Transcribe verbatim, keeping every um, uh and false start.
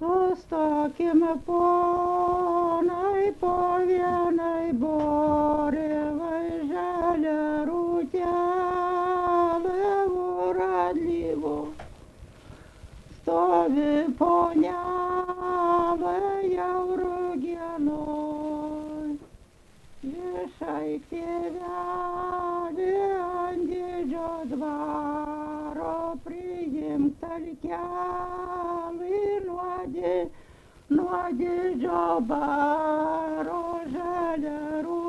Sustokime ponai po vienai borevai žalia rūtelė voradlyvo. Stovi ponelė jau rugienoj. Viešai tėvelį ant didžio dvaro priimk talkelį nuo di- nuo didžio baro žalia rūtelė.